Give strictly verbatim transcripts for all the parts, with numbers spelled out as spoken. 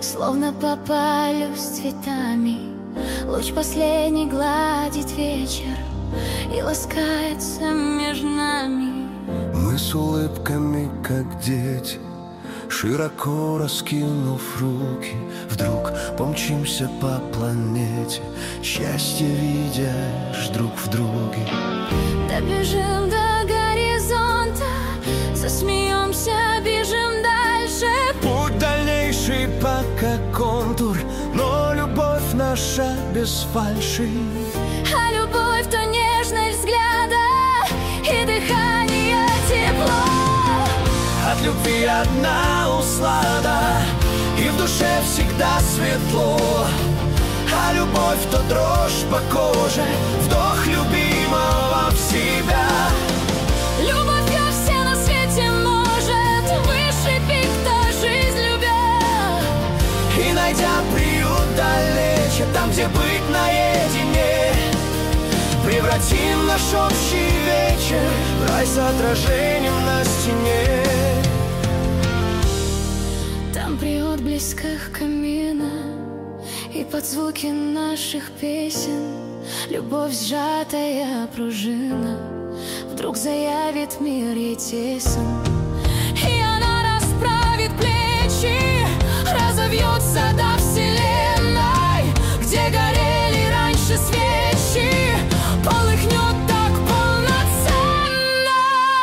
Словно попалю с цветами, луч последний гладит вечер и ласкается между нами. Мы с улыбками, как дети, широко раскинув руки, вдруг помчимся по планете, счастье видишь друг в друге. Добежим до горизонта, засмеемся, бежим дальше. Путь дальнейший пока контур, но любовь наша без фальши. А любовь — то нежность взгляда и дыхание тепло. От любви одна услада, и в душе всегда светло. А любовь — то дрожь по коже, вдох любимого в себя. Любовью все на свете может выше пик, то жизнь любя. И найдя приют далече, там, где быть наедине, превратим наш общий вечер в рай с отражением на стене. Там при отблесках камина и под звуки наших песен любовь сжатая пружина вдруг заявит мир ей тесен. И она расправит плечи, разовьется до вселенной, где горели раньше свечи, полыхнет так полноценно.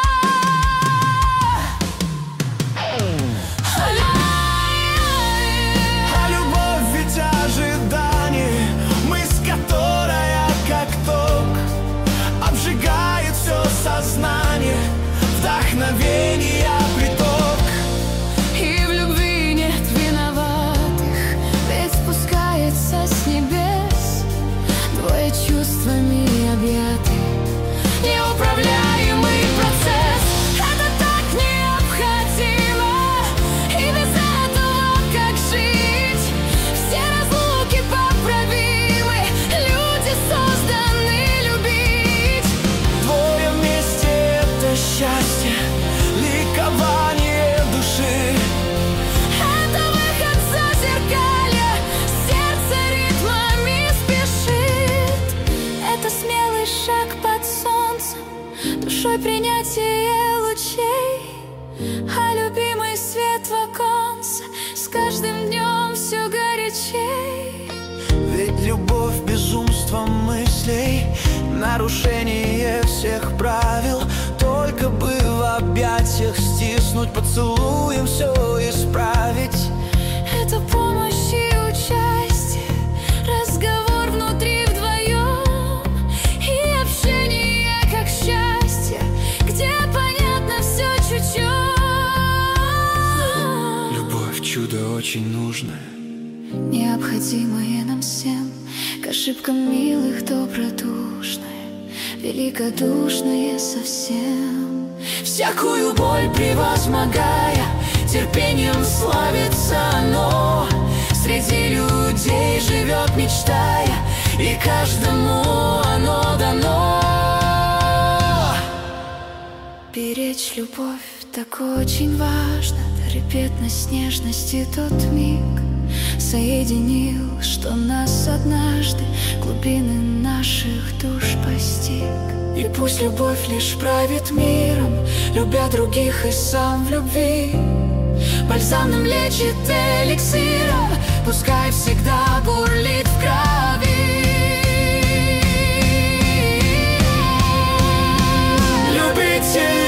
А любовь ведь ожидание, мысль, которая как ток обжигает все сознание, вдохновение приток. И в любви нет виноватых, ведь спускается с небес двое чувствами объяты, неуправляемый процесс. Это так необходимо, и без этого как жить? Все разлуки поправимы, люди созданы любить. Двое вместе — это счастье, ликование души. Это выход за зеркалья, сердце ритмами спешит. Это смелый шаг под солнцем, душой принятие лучей. А любимый свет в оконце с каждым днем все горячей. Ведь любовь — безумство мыслей, нарушение всех правил. Только бы в объятиях стиснуть, поцелуем все исправить. Это помощь и участие, разговор внутри вдвоем, и общение как счастье, где понятно все чуть-чуть. Любовь — чудо очень нужное, Необходимое нам всем, к ошибкам милых добродушное, великодушное совсем. Всякую боль превозмогая, терпением славится оно. Среди людей живет, мечтая, и каждому оно дано. Беречь любовь так очень важно, трепетность, нежность и тот миг соединил, что нас однажды глубины наших душ постиг. И пусть любовь лишь правит миром, любя других и сам в любви, бальзамом лечит эликсиром, пускай всегда бурлит в крови. любите